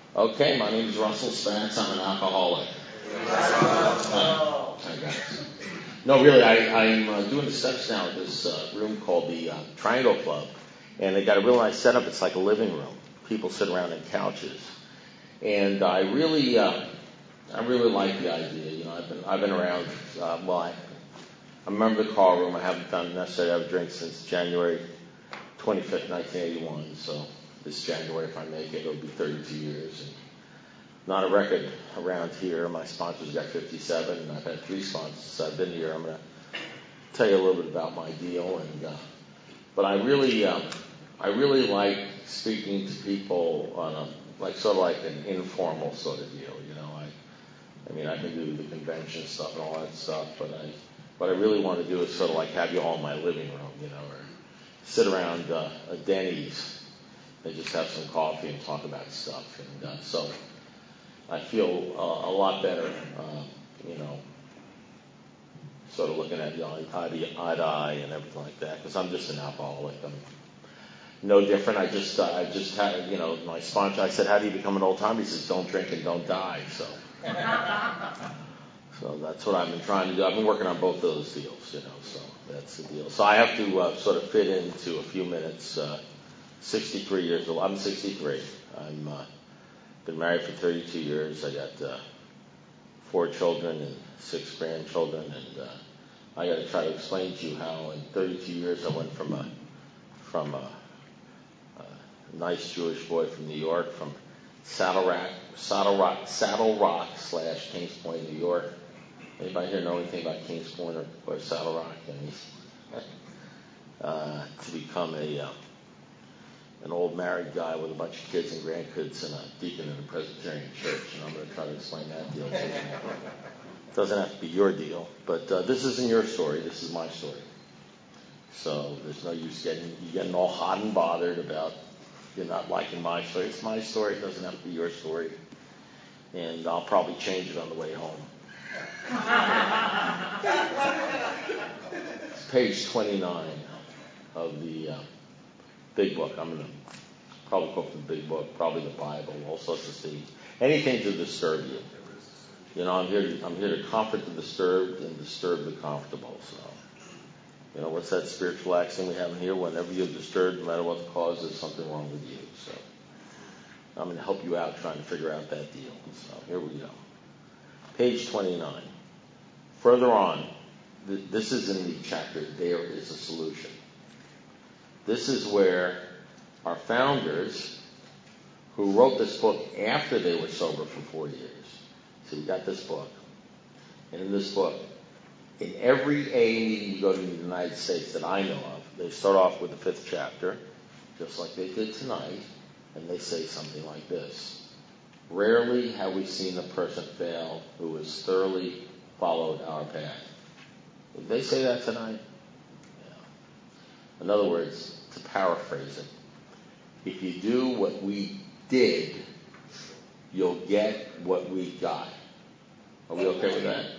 Okay, my name is Russell Spence. I'm an alcoholic. No, really, I'm doing the steps now at this room called the Triangle Club, and they got a real nice setup. It's like a living room. People sit around in couches, and I really like the idea. You know, I've been around. I remember the call room. I haven't done necessarily have a drink since January 25th, 1981. So this January, if I make it, it'll be 32 years. And not a record around here. My sponsor's got 57, and I've had 3 sponsors since I've been here. I'm going to tell you a little bit about my deal, but I really like speaking to people on an informal sort of deal. You know, I mean, I can do the convention stuff and all that stuff, but what I really want to do is sort of like have you all in my living room, you know, or sit around a Denny's and just have some coffee and talk about stuff. And so I feel a lot better, you know, sort of looking at you eye to eye and everything like that, because I'm just an alcoholic. I'm no different. I just had, you know, my sponsor. I said, "How do you become an old timer?" He says, "Don't drink and don't die." So that's what I've been trying to do. I've been working on both those deals, you know. So that's the deal. So I have to sort of fit into a few minutes. 63 years old. I'm 63. I'm been married for 32 years. I got 4 children and 6 grandchildren, and I got to try to explain to you how in 32 years I went from a nice Jewish boy from New York, from Saddle Rock / Kings Point, New York. Anybody here know anything about Kings Point or Saddle Rock? To become an old married guy with a bunch of kids and grandkids and a deacon in a Presbyterian church, and I'm going to try to explain that deal to you. It doesn't have to be your deal, but this isn't your story. This is my story. So there's no use getting all hot and bothered about you're not liking my story. It's my story. It doesn't have to be your story, and I'll probably change it on the way home. It's page 29 of the big book. I'm going to probably quote from the big book, probably the Bible, all sorts of things. Anything to disturb you. You know, I'm here to comfort the disturbed and disturb the comfortable. So, you know, what's that spiritual axiom we have in here? Whenever you're disturbed, no matter what the cause, there's something wrong with you. So I'm going to help you out trying to figure out that deal. So here we go. Page 29. Further on, this is in the chapter, There is a Solution. This is where our founders, who wrote this book after they were sober for 4 years, so you got this book, and in this book, in every AA meeting you go to in the United States that I know of, they start off with the 5th chapter, just like they did tonight, and they say something like this: "Rarely have we seen a person fail who has thoroughly followed our path." Did they say that tonight? Yeah. In other words, to paraphrase it, if you do what we did, you'll get what we got. Are we okay with that?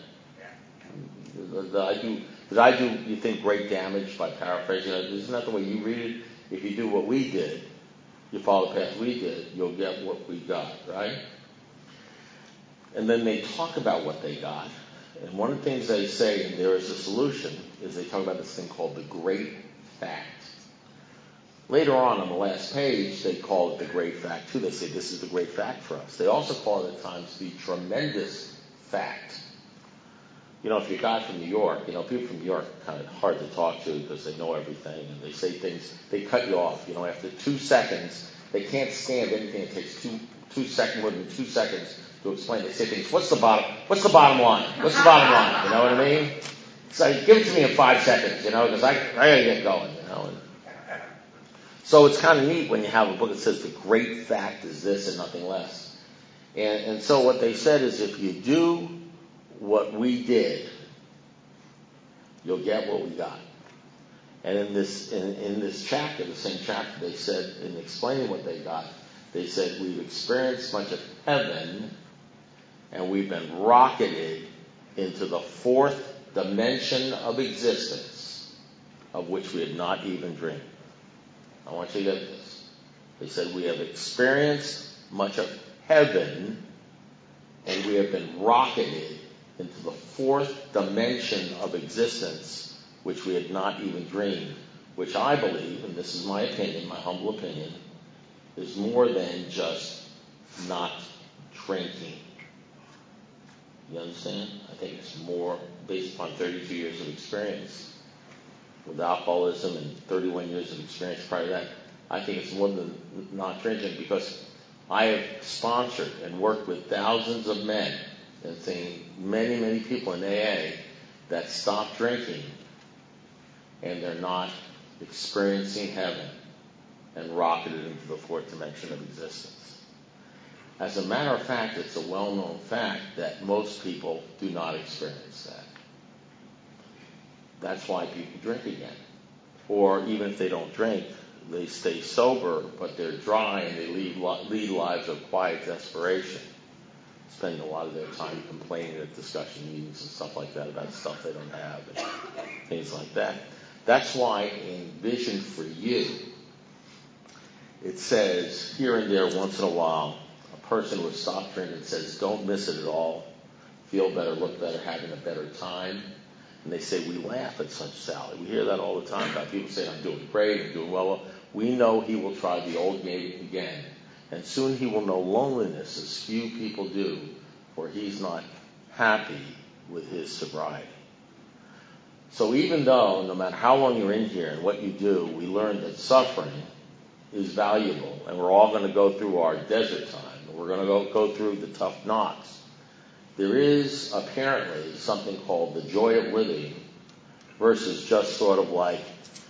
Did I do, you think, great damage by paraphrasing it? Isn't that the way you read it? If you do what we did, you follow the path we did, you'll get what we got, right? And then they talk about what they got. And one of the things they say, and There is a Solution, is they talk about this thing called the Great Fact. Later on the last page, they call it the Great Fact, too. They say this is the great fact for us. They also call it at times the tremendous fact. You know, if you're a guy from New York, you know, people from New York are kind of hard to talk to because they know everything, and they say things, they cut you off. You know, after 2 seconds, they can't stand anything that takes more than 2 seconds to explain. They say things, what's the bottom line? What's the bottom line? You know what I mean? So give it to me in 5 seconds, you know, because I got to get going, you know. So it's kind of neat when you have a book that says the great fact is this and nothing less. And so what they said is if you do what we did, you'll get what we got. And in this chapter, the same chapter, they said, in explaining what they got, they said we've experienced much of heaven and we've been rocketed into the 4th dimension of existence of which we had not even dreamed. I want you to get this. They said we have experienced much of heaven, and we have been rocketed into the fourth dimension of existence, which we had not even dreamed, which I believe, and this is my opinion, my humble opinion, is more than just not drinking. You understand? I think it's more based upon 32 years of experience with alcoholism and 31 years of experience prior to that. I think it's more than not drinking, because I have sponsored and worked with thousands of men and seen many, many people in AA that stop drinking and they're not experiencing heaven and rocketed into the fourth dimension of existence. As a matter of fact, it's a well-known fact that most people do not experience that. That's why people drink again. Or even if they don't drink, they stay sober, but they're dry and they lead lives of quiet desperation, spending a lot of their time complaining at discussion meetings and stuff like that about stuff they don't have and things like that. That's why in Vision for You, it says here and there once in a while, a person would stop drinking and says, don't miss it at all, feel better, look better, having a better time. And they say, we laugh at such Sally. We hear that all the time about people saying, I'm doing great, I'm doing well. We know he will try the old game again. And soon he will know loneliness as few people do, for he's not happy with his sobriety. So even though, no matter how long you're in here and what you do, we learn that suffering is valuable, and we're all going to go through our desert time, and we're going to go through the tough knocks. There is apparently something called the joy of living versus just sort of like,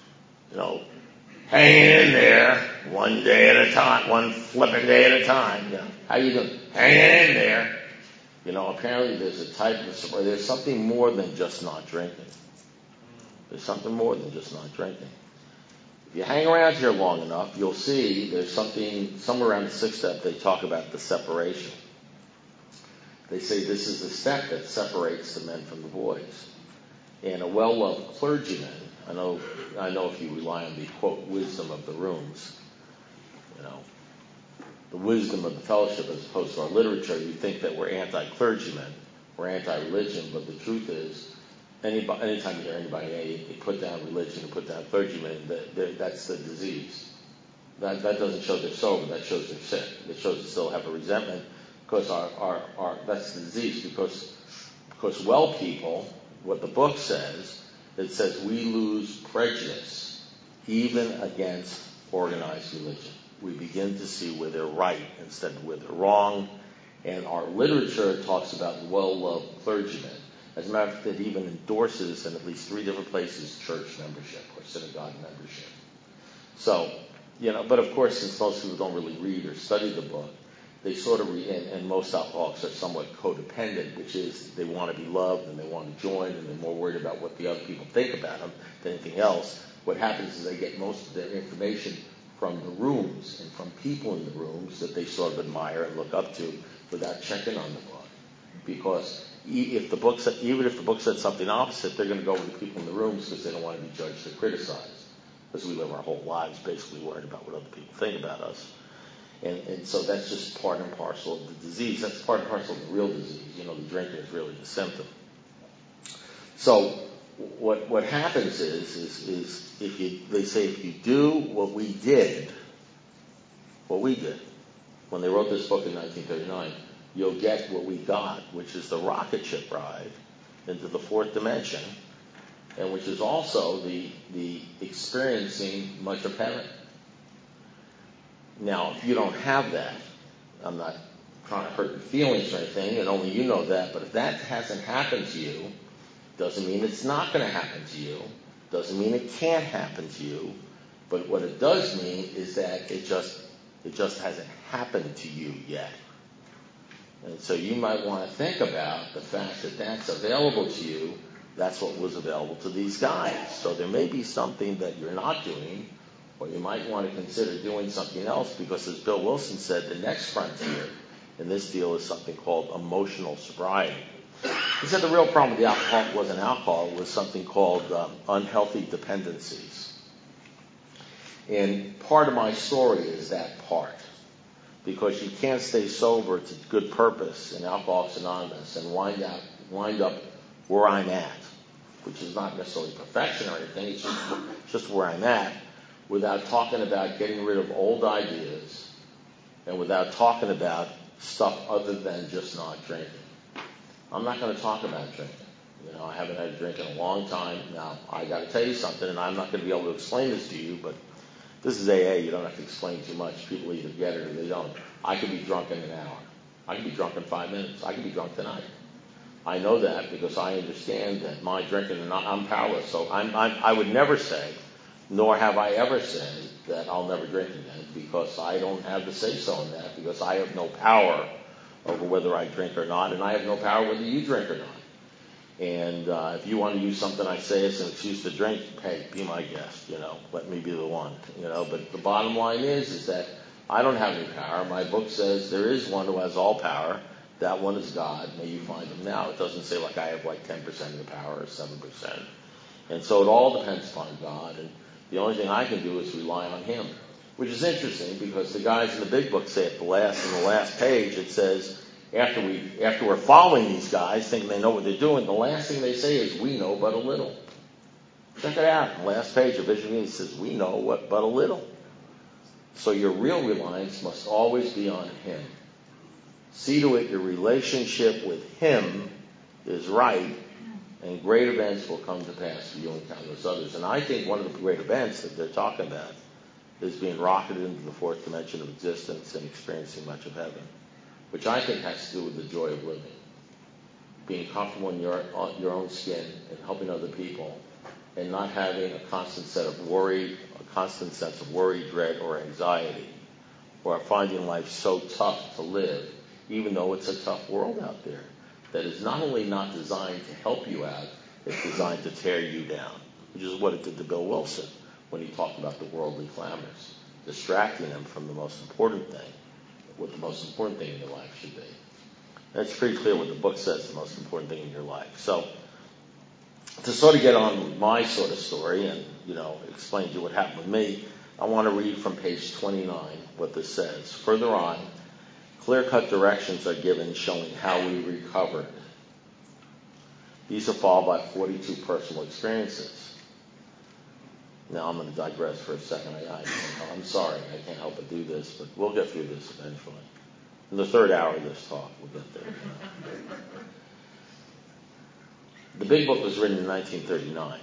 hanging in there one day at a time, one flipping day at a time. How you doing? Hanging in there. Apparently there's a type of sobriety. There's something more than just not drinking. There's something more than just not drinking. If you hang around here long enough, you'll see there's something, somewhere around the sixth step, they talk about the separation. They say this is the step that separates the men from the boys. And a well-loved clergyman, I know if you rely on the, quote, wisdom of the rooms, the wisdom of the fellowship as opposed to our literature, you think that we're anti-clergymen, we're anti-religion, but the truth is, anytime you hear anybody you put down religion and put down clergymen, that's the disease. That doesn't show they're sober, that shows they're sick. It shows they still have a resentment, because our that's the disease, because well people, what the book says, it says we lose prejudice even against organized religion. We begin to see where they're right instead of where they're wrong. And our literature talks about well-loved clergymen. As a matter of fact, it even endorses in at least 3 different places church membership or synagogue membership. So, but of course, since most people don't really read or study the book, they sort of and most alcoholics are somewhat codependent, which is they want to be loved and they want to join and they're more worried about what the other people think about them than anything else. What happens is they get most of their information from the rooms and from people in the rooms that they sort of admire and look up to without checking on the book. Because even if the book said something opposite, they're going to go with the people in the rooms because they don't want to be judged or criticized. Because we live our whole lives basically worried about what other people think about us. And so that's just part and parcel of the disease. That's part and parcel of the real disease. The drinking is really the symptom. So what happens is they say if you do what we did, when they wrote this book in 1939, you'll get what we got, which is the rocket ship ride into the fourth dimension, and which is also the experiencing much of heaven. Now, if you don't have that, I'm not trying to hurt your feelings or anything, and only you know that, but if that hasn't happened to you, doesn't mean it's not going to happen to you, doesn't mean it can't happen to you, but what it does mean is that it just hasn't happened to you yet. And so you might want to think about the fact that that's available to you. That's what was available to these guys. So there may be something that you're not doing, or you might want to consider doing something else, because as Bill Wilson said, the next frontier in this deal is something called emotional sobriety. He said the real problem with the alcohol wasn't alcohol, it was something called unhealthy dependencies. And part of my story is that part. because you can't stay sober to good purpose in Alcoholics Anonymous and wind up where I'm at, which is not necessarily perfection or anything, it's just where I'm at, without talking about getting rid of old ideas and without talking about stuff other than just not drinking. I'm not going to talk about drinking. I haven't had a drink in a long time. Now, I got to tell you something, and I'm not going to be able to explain this to you, but this is AA. You don't have to explain too much. People either get it or they don't. I could be drunk in an hour. I could be drunk in 5 minutes. I could be drunk tonight. I know that because I understand that my drinking, and I'm powerless. So I would never say, nor have I ever said, that I'll never drink again, because I don't have the say-so in that, because I have no power over whether I drink or not, and I have no power whether you drink or not. And if you want to use something I say as an excuse to drink, hey, be my guest, let me be the one, But the bottom line is that I don't have any power. My book says there is one who has all power. That one is God. May you find him now. It doesn't say I have 10% of the power or 7%. And so it all depends upon God. And the only thing I can do is rely on him, which is interesting because the guys in the big book say in the last page, it says, after we're following these guys, thinking they know what they're doing, the last thing they say is, we know but a little. Check it out. The last page of Vision Meeting says, we know what but a little. So your real reliance must always be on him. See to it your relationship with him is right, and great events will come to pass for you and countless others. And I think one of the great events that they're talking about is being rocketed into the fourth dimension of existence and experiencing much of heaven, which I think has to do with the joy of living. Being comfortable in your own skin and helping other people, and not having a constant sense of worry, dread, or anxiety, or finding life so tough to live, even though it's a tough world out there that is not only not designed to help you out, it's designed to tear you down, which is what it did to Bill Wilson when he talked about the worldly clamors, distracting them from the most important thing, what the most important thing in your life should be. That's pretty clear what the book says the most important thing in your life. So, to sort of get on with my sort of story and, explain to you what happened with me, I want to read from page 29 what this says. Further on, clear-cut directions are given showing how we recovered. These are followed by 42 personal experiences. Now, I'm going to digress for a second. I'm sorry, I can't help but do this, but we'll get through this eventually. In the third hour of this talk, we'll get there. The big book was written in 1939.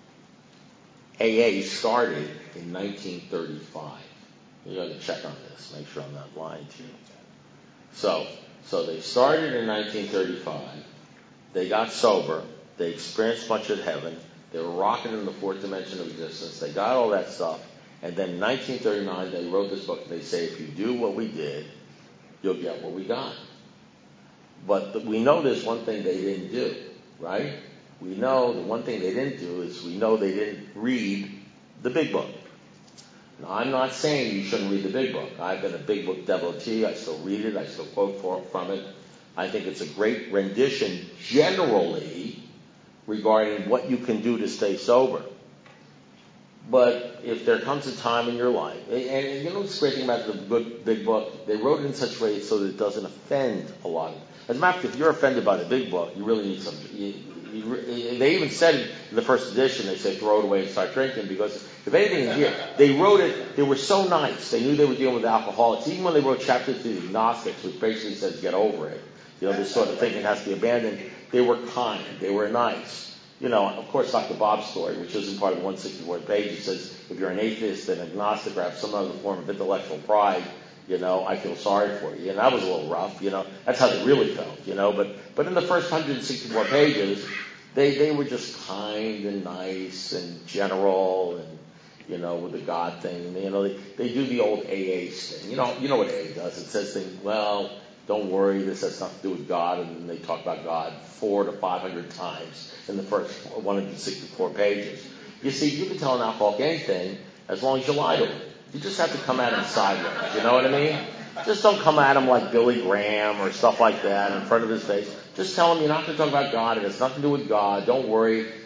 AA started in 1935. You got to check on this, make sure I'm not lying to you. So they started in 1935. They got sober. They experienced much of heaven. They were rocking in the fourth dimension of existence. They got all that stuff. And then in 1939, they wrote this book. They say, if you do what we did, you'll get what we got. But we know there's one thing they didn't do, right? We know the one thing they didn't do is we know they didn't read the big book. Now, I'm not saying you shouldn't read the big book. I've been a big book devotee. I still read it. I still quote from it. I think it's a great rendition generally regarding what you can do to stay sober. But if there comes a time in your life, and you know what's great thing about the good big book? They wrote it in such a way so that it doesn't offend a lot. As a matter of fact, if you're offended by the big book, you really need some. They even said in the first edition, they said throw it away and start drinking, because if anything in here, they wrote it, they were so nice. They knew they were dealing with alcoholics. Even when they wrote chapters to the agnostics, which basically says get over it, this sort of thinking has to be abandoned, they were kind, they were nice. Of course, Dr. Bob's story, which isn't part of the 164 page, says if you're an atheist, an agnostic, or have some other form of intellectual pride, I feel sorry for you. And that was a little rough, That's how they really felt, But in the first 164 pages, they were just kind and nice and general and, with the God thing. They do the old AA thing. You know what AA does. It says things, well, don't worry, this has nothing to do with God. And then they talk about God 400 to 500 times in the first 164 pages. You see, you can tell an alcoholic anything as long as you lie to him. You just have to come at him sideways. You know what I mean? Just don't come at him like Billy Graham or stuff like that in front of his face. Just tell him you're not going to talk about God. It has nothing to do with God. Don't worry.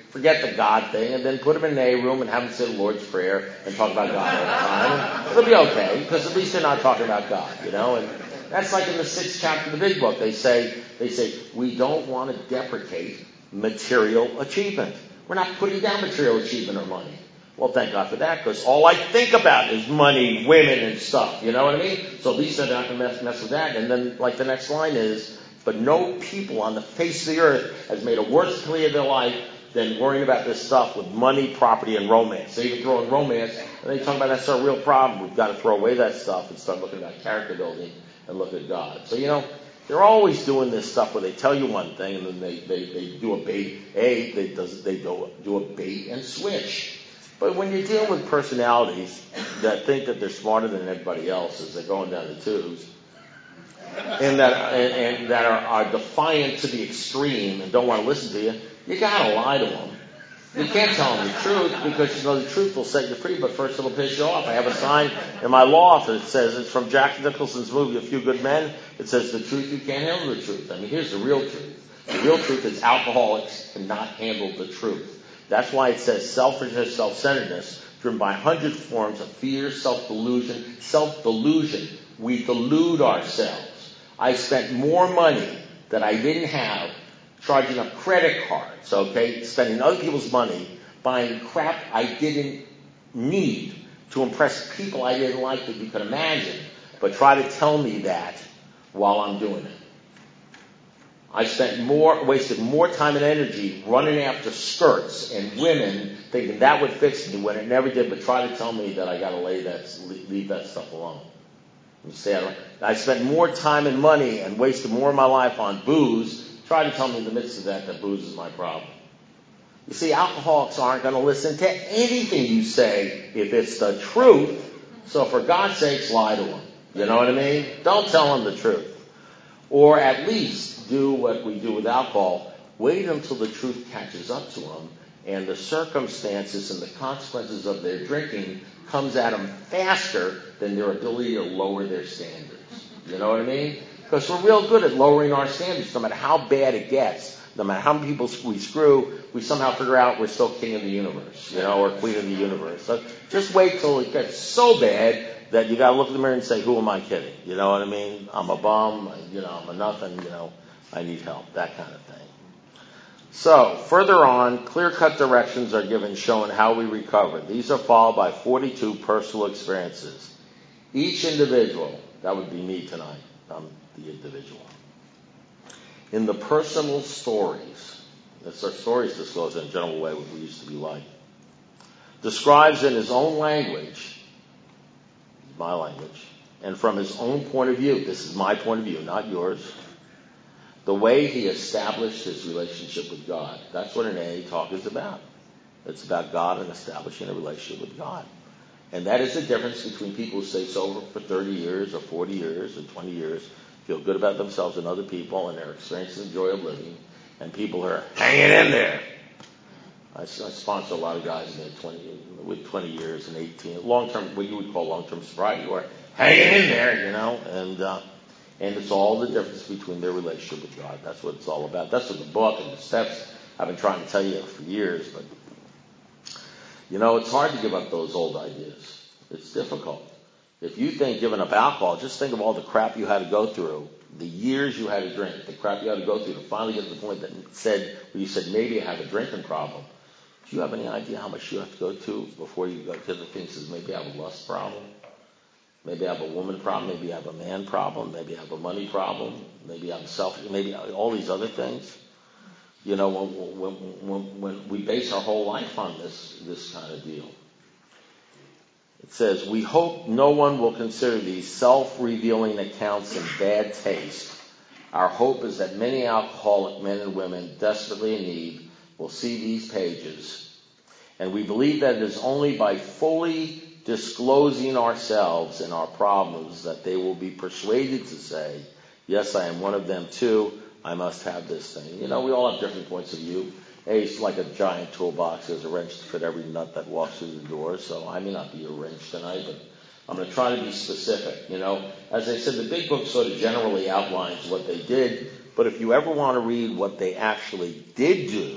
Forget the God thing, and then put them in an A room and have them say the Lord's Prayer and talk about God all the time. It'll be okay, because at least they're not talking about God, And that's like in the 6th chapter of the Big Book. They say, we don't want to deprecate material achievement. We're not putting down material achievement or money. Well, thank God for that, because all I think about is money, women, and stuff. You know what I mean? So at least they're not going to mess with that. And then, like, the next line is, but no people on the face of the earth has made a worse plea of their life than worrying about this stuff with money, property, and romance. They even throw in romance, and they talk about that's our real problem. We've got to throw away that stuff and start looking at character building and look at God. So, they're always doing this stuff where they tell you one thing, and then they do a bait. They do a bait and switch. But when you're dealing with personalities that think that they're smarter than everybody else as they're going down the tubes, and that are defiant to the extreme and don't want to listen to you, you gotta lie to them. You can't tell them the truth, because the truth will set you free, but first it'll piss you off. I have a sign in my loft that says, it's from Jack Nicholson's movie A Few Good Men. It says, the truth, you can't handle the truth. I mean, here's the real truth. The real truth is alcoholics cannot handle the truth. That's why it says selfishness, self-centeredness, driven by 100 forms of fear, self-delusion. Self-delusion. We delude ourselves. I spent more money that I didn't have charging up credit cards, spending other people's money, buying crap I didn't need to impress people I didn't like that you could imagine, but try to tell me that while I'm doing it. I wasted more time and energy running after skirts and women, thinking that would fix me when it never did, but try to tell me that I got to leave that stuff alone. You see, I spent more time and money and wasted more of my life on booze. Try to tell me in the midst of that booze is my problem. You see, alcoholics aren't going to listen to anything you say if it's the truth. So for God's sakes, lie to them. You know what I mean? Don't tell them the truth. Or at least do what we do with alcohol. Wait until the truth catches up to them and the circumstances and the consequences of their drinking comes at them faster than their ability to lower their standards. You know what I mean? Because we're real good at lowering our standards. No matter how bad it gets, no matter how many people we screw, we somehow figure out we're still king of the universe, or queen of the universe. So just wait till it gets so bad that you got to look in the mirror and say, who am I kidding? You know what I mean? I'm a bum, I'm a nothing, I need help, that kind of thing. So, further on, clear-cut directions are given showing how we recover. These are followed by 42 personal experiences. Each individual, that would be me tonight, I'm the individual. In the personal stories, that's our stories disclosed in a general way what we used to be like, describes in his own language, my language, and from his own point of view, this is my point of view, not yours, the way he established his relationship with God. That's what an AA talk is about. It's about God and establishing a relationship with God. And that is the difference between people who stay sober for 30 years or 40 years or 20 years, feel good about themselves and other people and their experience and joy of living, and people who are hanging in there. I sponsor a lot of guys with 20 years and 18, long-term, what you would call long-term sobriety, who are hanging in there, and it's all the difference between their relationship with God. That's what it's all about. That's what the book and the steps I've been trying to tell you for years. But, it's hard to give up those old ideas. It's difficult. If you think giving up alcohol, just think of all the crap you had to go through, the years you had to drink, the crap you had to go through to finally get to the point where you said maybe you have a drinking problem. Do you have any idea how much you have to go to before you go to the things that maybe I have a lust problem? Maybe I have a woman problem, maybe I have a man problem, maybe I have a money problem, maybe I'm selfish, maybe all these other things. When we base our whole life on this kind of deal. It says, we hope no one will consider these self-revealing accounts in bad taste. Our hope is that many alcoholic men and women desperately in need will see these pages. And we believe that it is only by fully disclosing ourselves and our problems that they will be persuaded to say, yes, I am one of them too. I must have this thing. We all have different points of view. It's like a giant toolbox. There's a wrench to fit every nut that walks through the door. So I may not be a wrench tonight, but I'm going to try to be specific. As I said, the big book sort of generally outlines what they did. But if you ever want to read what they actually did do,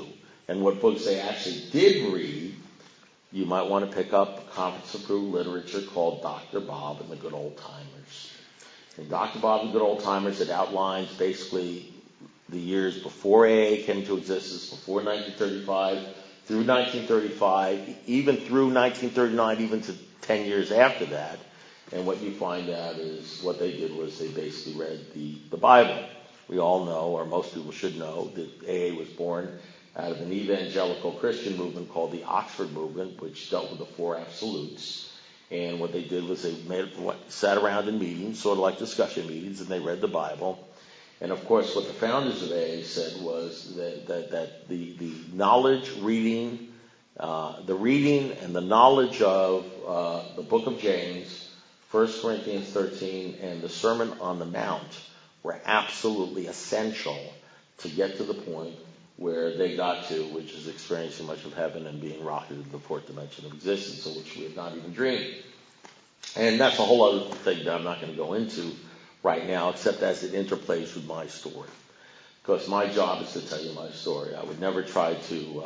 and what books they actually did read, you might want to pick up a conference-approved literature called Dr. Bob and the Good Old Timers. In Dr. Bob and the Good Old Timers, it outlines basically the years before AA came into existence, before 1935, through 1935, even through 1939, even to 10 years after that. And what you find out is what they did was they basically read the Bible. We all know, or most people should know, that AA was born out of an evangelical Christian movement called the Oxford Movement, which dealt with the four absolutes. And what they did was they sat around in meetings, sort of like discussion meetings, and they read the Bible. And of course, what the founders of AA said was that the knowledge, reading, the reading and the knowledge of the book of James, 1 Corinthians 13, and the Sermon on the Mount were absolutely essential to get to the point where they got to, which is experiencing much of heaven and being rocketed to the fourth dimension of existence, of which we have not even dreamed. And that's a whole other thing that I'm not going to go into right now, except as it interplays with my story. Because my job is to tell you my story. I would never try to,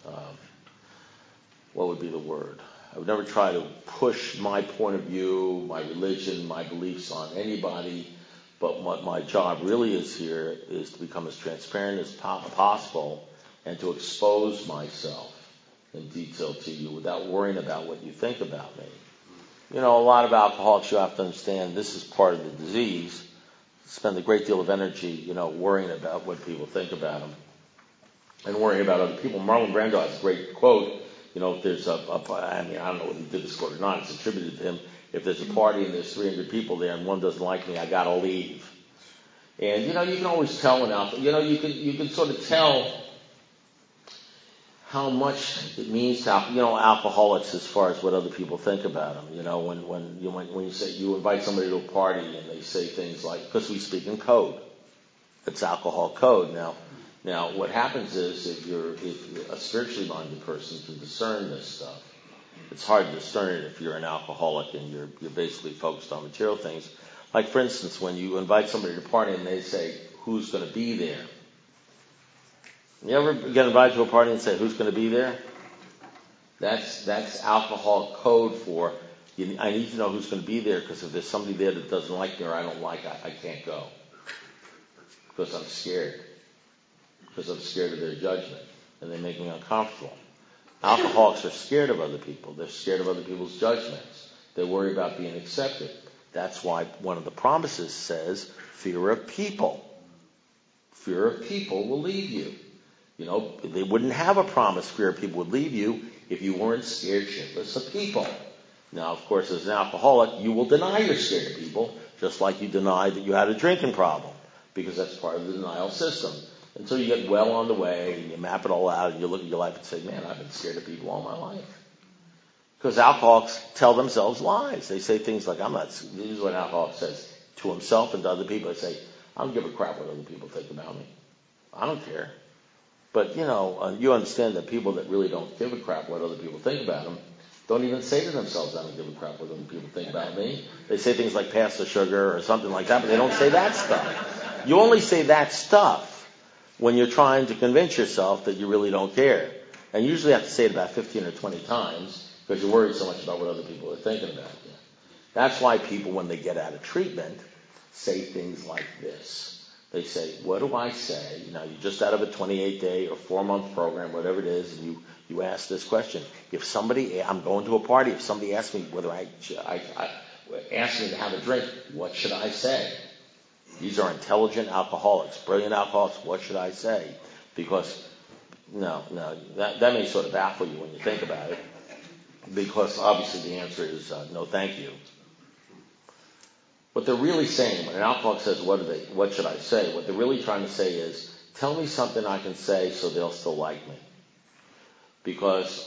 what would be the word? I would never try to push my point of view, my religion, my beliefs on anybody. But what my job really is here is to become as transparent as possible and to expose myself in detail to you without worrying about what you think about me. You know, a lot of alcoholics, you have to understand, this is part of the disease. Spend a great deal of energy, worrying about what people think about them and worrying about other people. Marlon Brando has a great quote. If there's I don't know whether he did this quote or not, it's attributed to him. If there's a party and there's 300 people there and one doesn't like me, I gotta leave. And, you can always tell when you can sort of tell how much it means to, alcoholics as far as what other people think about them. When you say, you invite somebody to a party and they say things like, because we speak in code. It's alcohol code. Now what happens is if a spiritually minded person can discern this stuff, it's hard to discern it if you're an alcoholic and you're basically focused on material things. Like, for instance, when you invite somebody to a party and they say, who's going to be there? You ever get invited to a party and say, who's going to be there? That's alcohol code for, I need to know who's going to be there, because if there's somebody there that doesn't like me or I don't like, I can't go. Because I'm scared. Because I'm scared of their judgment. And they make me uncomfortable. Alcoholics are scared of other people. They're scared of other people's judgments. They worry about being accepted. That's why one of the promises says, fear of people. Fear of people will leave you. They wouldn't have a promise, fear of people would leave you, if you weren't scared shitless of people. Now, of course, as an alcoholic, you will deny you're scared of people, just like you denied that you had a drinking problem, because that's part of the denial system. Until you get well on the way, and you map it all out, and you look at your life and say, man, I've been scared of people all my life. Because alcoholics tell themselves lies. They say things like, this is what an alcoholic says to himself and to other people. They say, I don't give a crap what other people think about me. I don't care. But, you understand that people that really don't give a crap what other people think about them don't even say to themselves, I don't give a crap what other people think about me. They say things like, pass the sugar or something like that, but they don't say that stuff. You only say that stuff when you're trying to convince yourself that you really don't care. And you usually have to say it about 15 or 20 times because you're worried so much about what other people are thinking about you. That's why people, when they get out of treatment, say things like this. They say, what do I say? You're just out of a 28-day or 4-month program, whatever it is, and you ask this question. I'm going to a party, if somebody asks me whether I ask me to have a drink, what should I say? These are intelligent alcoholics, brilliant alcoholics. What should I say? Because, that may sort of baffle you when you think about it. Because obviously the answer is no, thank you. What they're really saying, when an alcoholic says, what should I say? What they're really trying to say is, tell me something I can say so they'll still like me. Because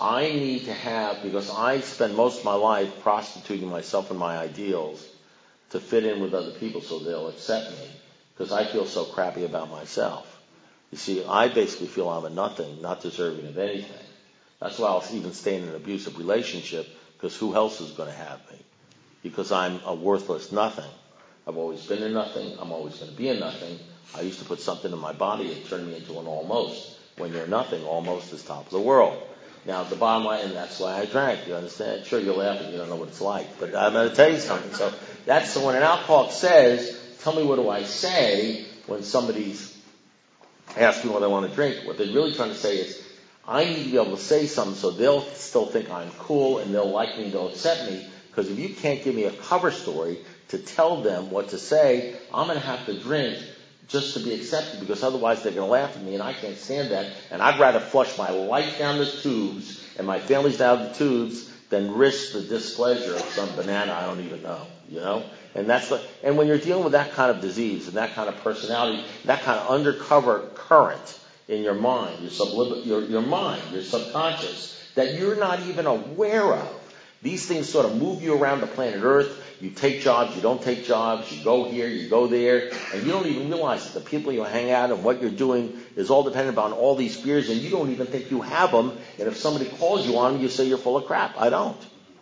I spend most of my life prostituting myself and my ideals to fit in with other people so they'll accept me, because I feel so crappy about myself. You see, I basically feel I'm a nothing, not deserving of anything. That's why I'll even stay in an abusive relationship, because who else is going to have me? Because I'm a worthless nothing. I've always been a nothing. I'm always going to be a nothing. I used to put something in my body that turned me into an almost. when you're nothing almost is top of the world. Now, the bottom line, and that's why I drank, you understand? Sure, you're laughing, you don't know what it's like, but I'm going to tell you something. So when an alcoholic says, tell me what do I say when somebody's asking what I want to drink, what they're really trying to say is, I need to be able to say something so they'll still think I'm cool and they'll like me, they'll accept me, because if you can't give me a cover story to tell them what to say, I'm going to have to drink just to be accepted, because otherwise they're going to laugh at me, and I can't stand that. And I'd rather flush my life down the tubes and my family's down the tubes than risk the displeasure of some banana I don't even know, you know? And when you're dealing with that kind of disease and that kind of personality, that kind of undercover current in your mind, your mind, your subconscious, that you're not even aware of, these things sort of move you around the planet Earth. You take jobs, you don't take jobs, you go here, you go there, and you don't even realize that the people you hang out and what you're doing is all dependent on all these fears, and you don't even think you have them, and if somebody calls you on them, you say you're full of crap. I don't.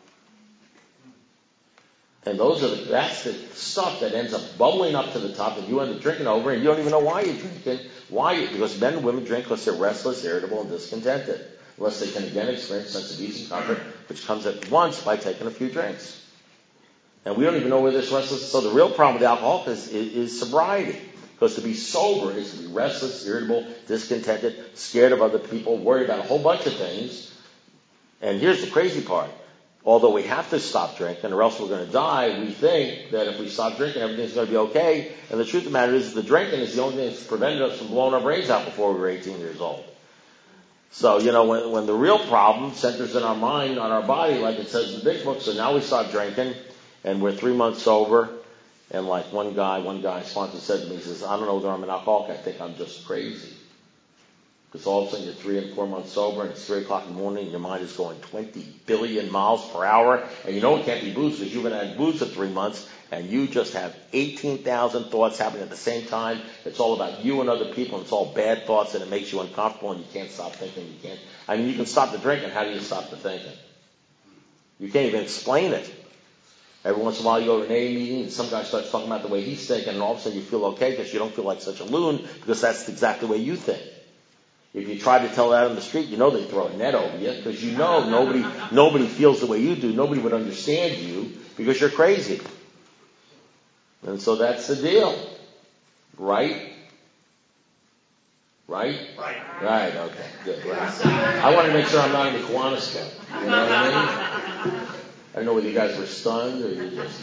And that's the stuff that ends up bubbling up to the top, and you end up drinking over, and you don't even know why you're drinking. Why? Because men and women drink because they're restless, irritable, and discontented, unless they can again experience a sense of ease and comfort, which comes at once by taking a few drinks. And we don't even know where this restless is. So the real problem with alcohol is sobriety. Because to be sober is to be restless, irritable, discontented, scared of other people, worried about a whole bunch of things. And here's the crazy part. Although we have to stop drinking or else we're going to die, we think that if we stop drinking, everything's going to be okay. And the truth of the matter is the drinking is the only thing that's prevented us from blowing our brains out before we were 18 years old. So, when the real problem centers in our mind, on our body, like it says in the big book, so now we stop drinking, and we're 3 months sober, and like one guy sponsor said to me, he says, I don't know whether I'm an alcoholic, I think I'm just crazy. Because all of a sudden you're 3 and 4 months sober, and it's 3 o'clock in the morning, and your mind is going 20 billion miles per hour, and you know it can't be booze, because you've been had booze for 3 months, and you just have 18,000 thoughts happening at the same time. It's all about you and other people, and it's all bad thoughts, and it makes you uncomfortable, and you can't stop thinking. You can stop the drinking. How do you stop the thinking? You can't even explain it. Every once in a while you go to an AA meeting and some guy starts talking about the way he's thinking, and all of a sudden you feel okay because you don't feel like such a loon, because that's exactly the way you think. If you tried to tell that on the street, they throw a net over you, because nobody feels the way you do. Nobody would understand you because you're crazy. And so that's the deal. Right? Right? Right, okay, good. Right. I want to make sure I'm not in the Kiwanis Club. You know what I mean? I don't know whether you guys were stunned or you just,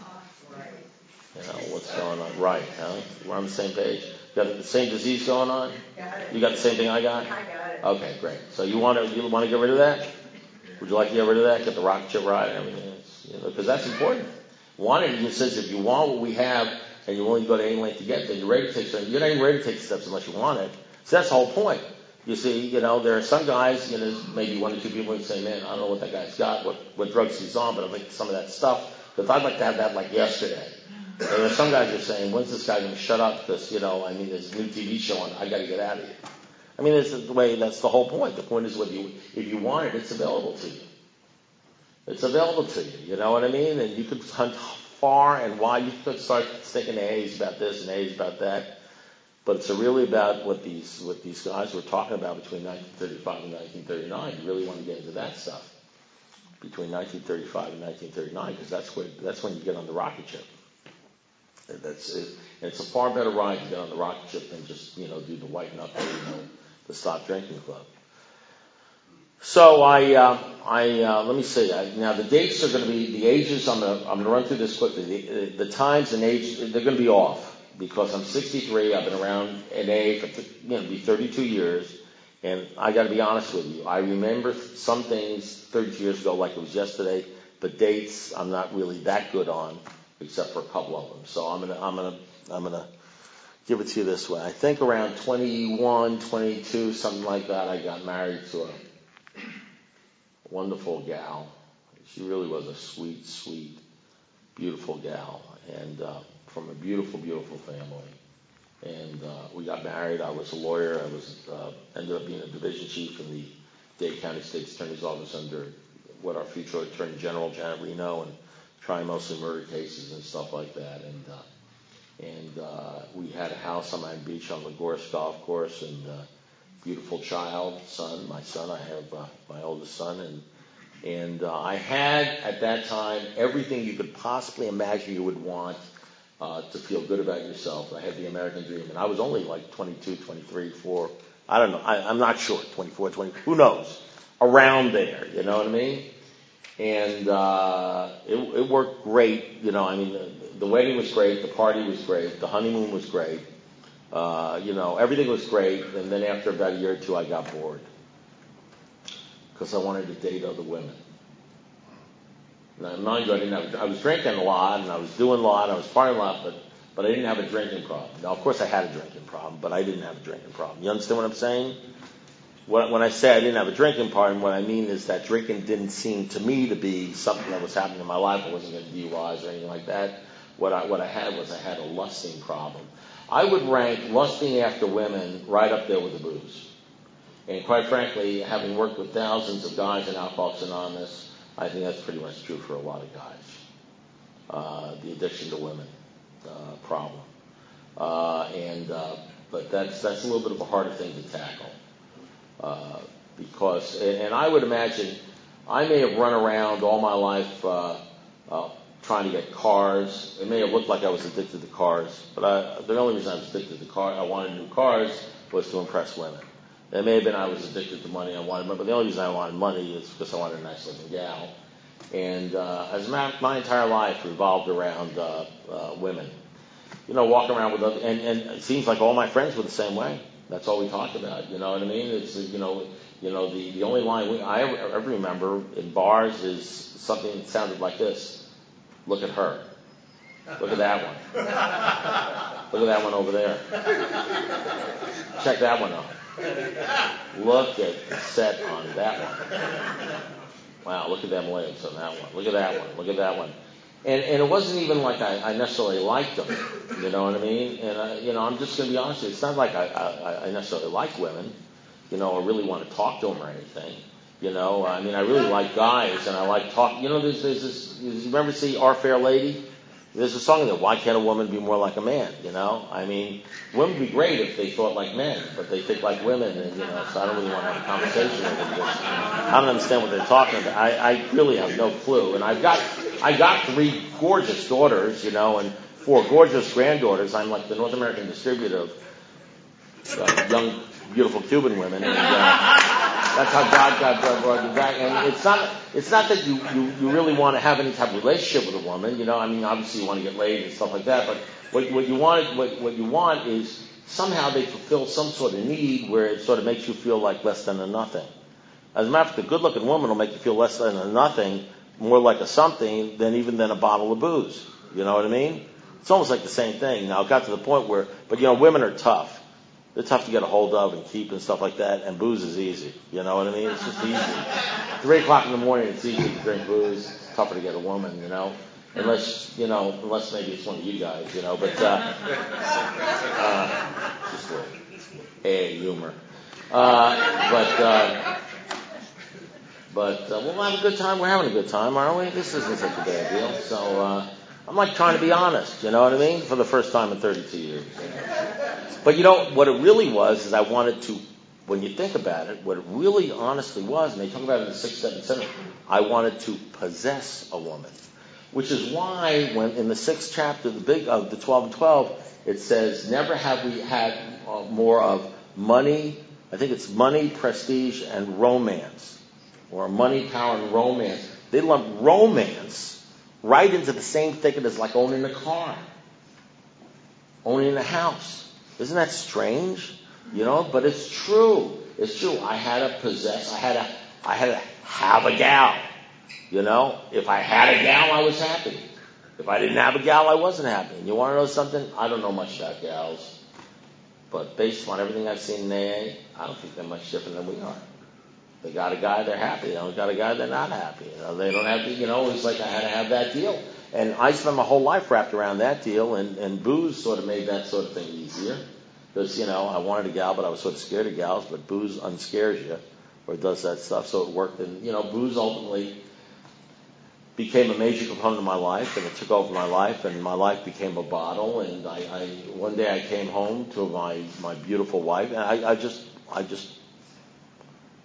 what's going on. Right, huh? We're on the same page. You got the same disease going on? You got the same thing I got? I got it. Okay, great. So you want to get rid of that? Would you like to get rid of that? Get the rocket ship ride and everything? Because that's important. It says if you want what we have and you're willing to go to any length to get there, you're ready to take steps. You're not even ready to take steps unless you want it. So that's the whole point. You see, there are some guys, maybe 1 or 2 people who say, man, I don't know what that guy's got, what drugs he's on, but I like some of that stuff, because I'd like to have that like yesterday. And there's some guys who are saying, when's this guy going to shut up? Because, there's a new TV show on, I got to get out of here. That's the whole point. The point is if you want it, it's available to you. It's available to you, you know what I mean? And you could hunt far and wide. You could start sticking A's about this and A's about that. But it's really about what these guys were talking about between 1935 and 1939. You really want to get into that stuff between 1935 and 1939, because that's when you get on the rocket ship. And it's a far better ride to get on the rocket ship than just do the white knuckle, the stop drinking club. So let me see. Now the dates are going to be the ages. I'm going to run through this quickly. The times and age, they're going to be off. Because I'm 63, I've been around NA for be 32 years, and I got to be honest with you. I remember some things 32 years ago like it was yesterday, but dates I'm not really that good on, except for a couple of them. So I'm gonna give it to you this way. I think around 21, 22, something like that, I got married to a wonderful gal. She really was a sweet, sweet, beautiful gal, and from a beautiful, beautiful family. And we got married. I was a lawyer. I ended up being a division chief in the Dade County State's Attorney's Office under what our future Attorney General, Janet Reno, and trying mostly murder cases and stuff like that. And we had a house on Miami Beach on the Gorse Golf Course, and beautiful son, my son. I have my oldest son, and I had at that time everything you could possibly imagine you would want to feel good about yourself. I had the American dream, and I was only like 22, 23, 4. I don't know. I'm not sure. 24, 20. Who knows? Around there. You know what I mean? And it worked great. The wedding was great. The party was great. The honeymoon was great. Everything was great. And then after about a year or two, I got bored because I wanted to date other women. Now, mind you, I was drinking a lot, and I was doing a lot, I was partying a lot, but I didn't have a drinking problem. Now, of course, I had a drinking problem, but I didn't have a drinking problem. You understand what I'm saying? When I say I didn't have a drinking problem, what I mean is that drinking didn't seem to me to be something that was happening in my life. I wasn't getting DUIs or anything like that. What I had was I had a lusting problem. I would rank lusting after women right up there with the booze. And quite frankly, having worked with thousands of guys in Alcoholics Anonymous, I think that's pretty much true for a lot of guys. The addiction to women problem. But that's a little bit of a harder thing to tackle. Because I would imagine I may have run around all my life trying to get cars. It may have looked like I was addicted to cars, but the only reason I was addicted to cars, I wanted new cars, was to impress women. It may have been I was addicted to money. I wanted money, but the only reason I wanted money is because I wanted a nice looking gal. And as a matter of fact, my entire life revolved around women. Walking around with other, and it seems like all my friends were the same way. That's all we talked about. You know what I mean? It's the only line I ever remember in bars is something that sounded like this: "Look at her. Look at that one. Look at that one over there. Check that one out. Look at the set on that one. Wow, look at them legs on that one. Look at that one. Look at that one." And it wasn't even like I necessarily liked them. You know what I mean? And I'm just going to be honest with you. It's not like I necessarily like women, or really want to talk to them or anything. I really like guys, and I like talk. There's this. You remember see Our Fair Lady? There's a song in there, "Why can't a woman be more like a man?" Women would be great if they thought like men, but they think like women, and so I don't really want to have a conversation with them. I don't understand what they're talking about. I really have no clue. And I got 3 gorgeous daughters, and 4 gorgeous granddaughters. I'm like the North American distributor of young, beautiful Cuban women, and that's how God brought me back. And it's not that you really want to have any type of relationship with a woman. Obviously you want to get laid and stuff like that. But what you want is somehow they fulfill some sort of need where it sort of makes you feel like less than a nothing. As a matter of fact, a good-looking woman will make you feel less than a nothing, more like a something than a bottle of booze. You know what I mean? It's almost like the same thing. Now it got to the point where, but women are tough. They're tough to get a hold of and keep and stuff like that, and booze is easy. You know what I mean? It's just easy. 3 o'clock in the morning, it's easy to drink booze. It's tougher to get a woman, unless maybe it's one of you guys, but just a humor. But we'll have a good time. We're having a good time, aren't we? This isn't such a bad deal. So I'm like trying to be honest, you know what I mean? For the first time in 32 years. But what it really was is I wanted to, when you think about it, what it really honestly was, and they talk about it in the 6, 7, 7, I wanted to possess a woman. Which is why when in the 6th chapter, the 12 and 12, it says, never have we had more of money, I think it's money, prestige, and romance. Or money, power, and romance. They lump romance right into the same thicket as like owning a car, owning a house. Isn't that strange? But it's true. It's true. I had to have a gal. If I had a gal, I was happy. If I didn't have a gal, I wasn't happy. And you want to know something? I don't know much about gals, but based on everything I've seen in AA, I don't think they're much different than we are. They got a guy, they're happy. They don't got a guy, they're not happy. They don't have to, it's like I had to have that deal. And I spent my whole life wrapped around that deal, and booze sort of made that sort of thing easier. Because, I wanted a gal, but I was sort of scared of gals, but booze unscares you, or does that stuff, so it worked. And, booze ultimately became a major component of my life, and it took over my life, and my life became a bottle, and one day I came home to my beautiful wife, and I just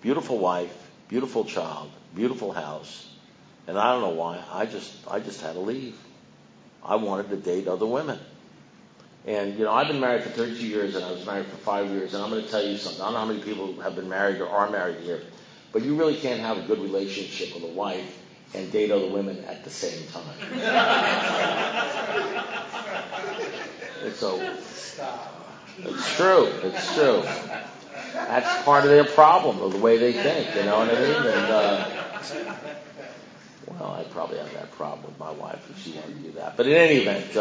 beautiful wife, beautiful child, beautiful house. And I don't know why, I just had to leave. I wanted to date other women. And, I've been married for 32 years, and I was married for 5 years, and I'm going to tell you something. I don't know how many people have been married or are married here, but you really can't have a good relationship with a wife and date other women at the same time. It's true. It's true. That's part of their problem, of the way they think, you know what I mean? And, well, I probably have that problem with my wife if she wanted to do that. But in any event,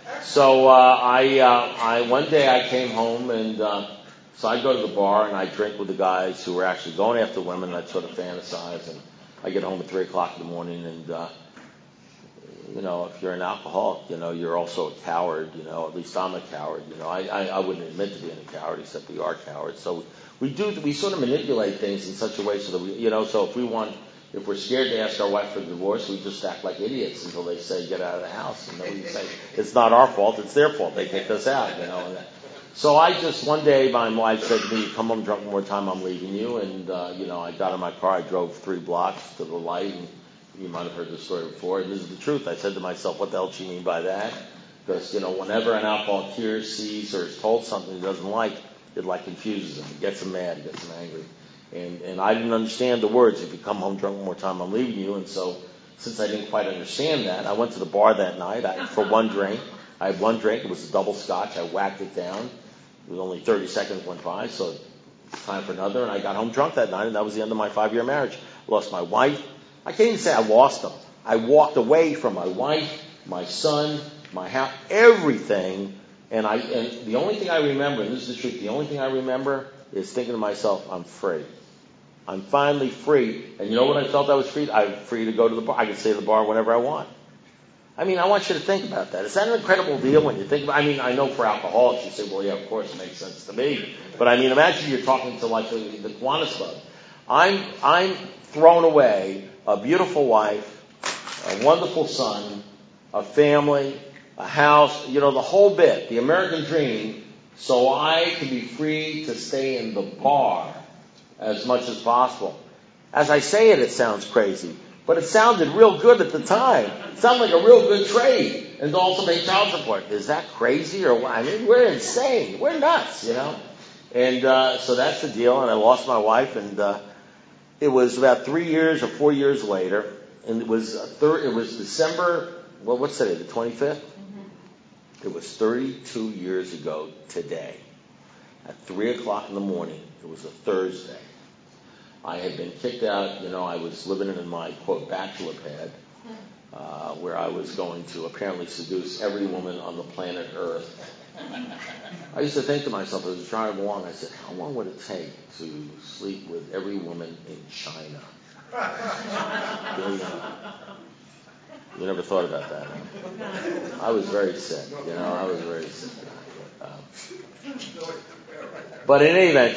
I one day I came home, and so I go to the bar and I drink with the guys who were actually going after women. I sort of fantasize, and I get home at 3 o'clock in the morning, and if you're an alcoholic, you're also a coward. At least I'm a coward. I wouldn't admit to being a coward, except we are cowards. So we sort of manipulate things in such a way so that so if we're scared to ask our wife for a divorce, we just act like idiots until they say, get out of the house. We say, it's not our fault, it's their fault. They kicked us out, So one day my wife said to me, come home drunk one more time, I'm leaving you. And, I got in my car, I drove 3 blocks to the light, and you might have heard this story before. And this is the truth. I said to myself, what the hell does she mean by that? Because, whenever an alcoholic hears, sees, or is told something he doesn't like, it confuses him. It gets him mad, it gets him angry. And I didn't understand the words, if you come home drunk one more time, I'm leaving you. And so, since I didn't quite understand that, I went to the bar that night for one drink. I had one drink. It was a double scotch. I whacked it down. It was only 30 seconds went by, so it's time for another. And I got home drunk that night, and that was the end of my 5-year marriage. I lost my wife. I can't even say I lost them. I walked away from my wife, my son, my house, everything. And the only thing I remember, and this is the truth, the only thing I remember is thinking to myself, I'm free. I'm finally free. And you know when I felt I was free? I'm free to go to the bar. I can stay at the bar whenever I want. I want you to think about that. Is that an incredible deal when you think about it? I know for alcoholics you say, well, yeah, of course, it makes sense to me. But imagine you're talking to the Kiwanis Club. I'm thrown away a beautiful wife, a wonderful son, a family, a house, the whole bit, the American dream, so I can be free to stay in the bar as much as possible. As I say it, it sounds crazy, but it sounded real good at the time. It sounded like a real good trade, and to also pay child support. Is that crazy or what? We're insane. We're nuts, And so that's the deal, and I lost my wife, and it was about 3 years or 4 years later, and it was December, what's today, the 25th? Mm-hmm. It was 32 years ago today. At 3 o'clock in the morning, it was a Thursday. I had been kicked out, I was living in my, quote, bachelor pad, where I was going to apparently seduce every woman on the planet Earth. I used to think to myself, as I was driving along, I said, how long would it take to sleep with every woman in China? You never thought about that, huh? I was very sick, I was very sick. But in any event,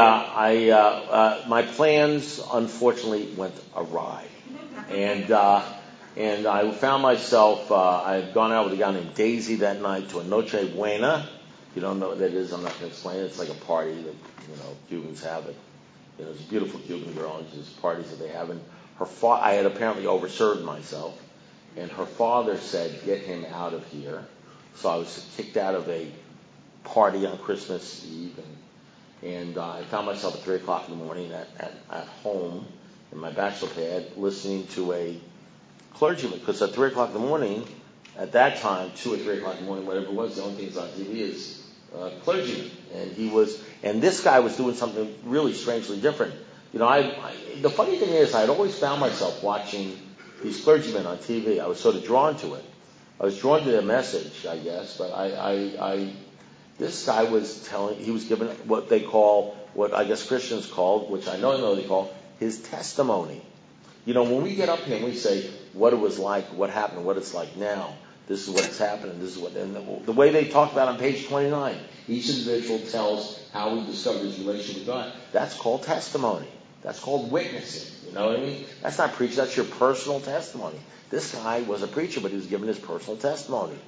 my plans unfortunately went awry, and I found myself. I had gone out with a guy named Daisy that night to a Noche Buena. If you don't know what that is, I'm not going to explain it. It's like a party that Cubans have. It's a beautiful Cuban girl, and there's parties that they have. And I had apparently overserved myself, and her father said, "Get him out of here." So I was kicked out of a party on Christmas Eve, and I found myself at 3 o'clock in the morning at home in my bachelor pad listening to a clergyman, because at 3 o'clock in the morning, at that time, 2 or 3 o'clock in the morning, whatever it was, the only thing that's on TV is clergyman. And this guy was doing something really strangely different. The funny thing is, I had always found myself watching these clergymen on TV. I was sort of drawn to it. I was drawn to their message, I guess, but this guy he was given what I guess Christians called, which I know they call, his testimony. When we get up here and we say what it was like, what happened, what it's like now, this is what's happening, and the way they talk about on page 29, each individual tells how he discovered his relationship with God. That's called testimony. That's called witnessing. You know what I mean? That's not preaching. That's your personal testimony. This guy was a preacher, but he was giving his personal testimony.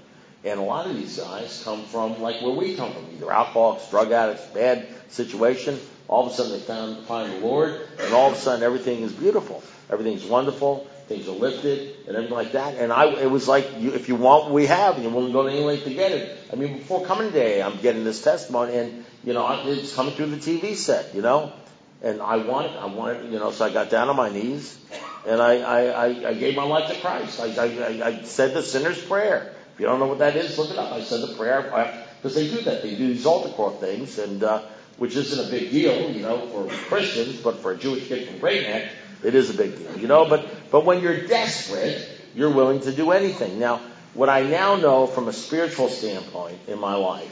And a lot of these guys come from like where we come from, either alcoholics, drug addicts, bad situation. All of a sudden they find the Lord, and all of a sudden everything is beautiful. Everything's wonderful. Things are lifted and everything like that. And it was like, if you want what we have, and you're willing to go to any length to get it. I mean, before coming today, I'm getting this testimony, and, it's coming through the TV set, And I want it, so I got down on my knees, and I gave my life to Christ. I said the sinner's prayer. If you don't know what that is, look it up. I said the prayer, because they do that. They do these altar call things, and which isn't a big deal, for Christians, but for a Jewish kid from Great Neck, it is a big deal, But when you're desperate, you're willing to do anything. Now, what I now know from a spiritual standpoint in my life,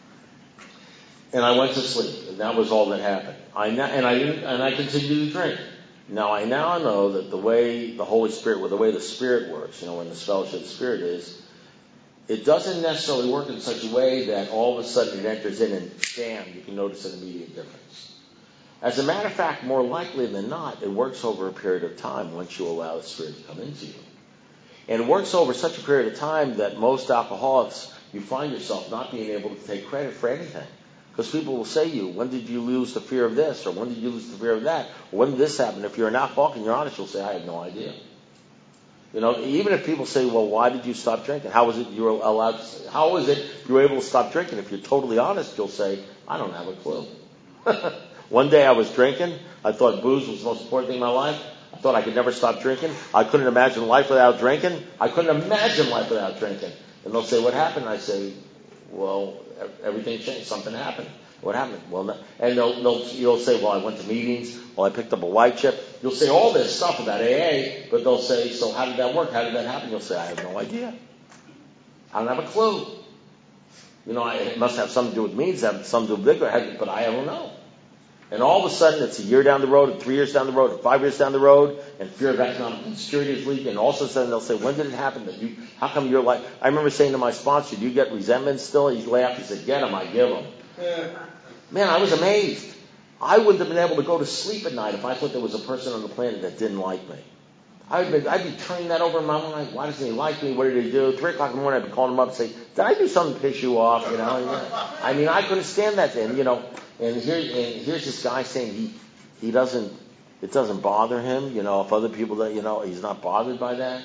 and I went to sleep, and that was all that happened. I continued to drink. Now I now know that the way the Holy Spirit, or the way the Spirit works, when this fellowship of the Spirit is, it doesn't necessarily work in such a way that all of a sudden it enters in and bam, you can notice an immediate difference. As a matter of fact, more likely than not, it works over a period of time once you allow the Spirit to come into you. And it works over such a period of time that most alcoholics, you find yourself not being able to take credit for anything. Because people will say to you, when did you lose the fear of this? Or when did you lose the fear of that? Or when did this happen? If you're an alcoholic and you're honest, you'll say, I have no idea. Even if people say, well, why did you stop drinking? How was it you were able to stop drinking? If you're totally honest, you'll say, I don't have a clue. One day I was drinking. I thought booze was the most important thing in my life. I thought I could never stop drinking. I couldn't imagine life without drinking. And they'll say, what happened? I say, well, everything changed. Something happened. What happened? Well, no. And you'll say, well, I went to meetings. Well, I picked up a white chip. You'll say all this stuff about AA, but they'll say, so how did that work? How did that happen? You'll say, I have no idea. I don't have a clue. It must have something to do with meetings, have something to do with bigger, but I don't know. And all of a sudden, it's a year down the road, and 3 years down the road, and 5 years down the road, and fear of economic insecurity is leading. And all of a sudden, they'll say, when did it happen? How come you're like, I remember saying to my sponsor, do you get resentment still? He laughed. He said, get them, I give them. Yeah. Man, I was amazed. I wouldn't have been able to go to sleep at night if I thought there was a person on the planet that didn't like me. I'd be turning that over in my mind. Why doesn't he like me? What did he do? 3 o'clock in the morning, I'd be calling him up and say, did I do something to piss you off? I mean, I couldn't stand that then, And here's this guy saying it doesn't bother him, if other people that, he's not bothered by that.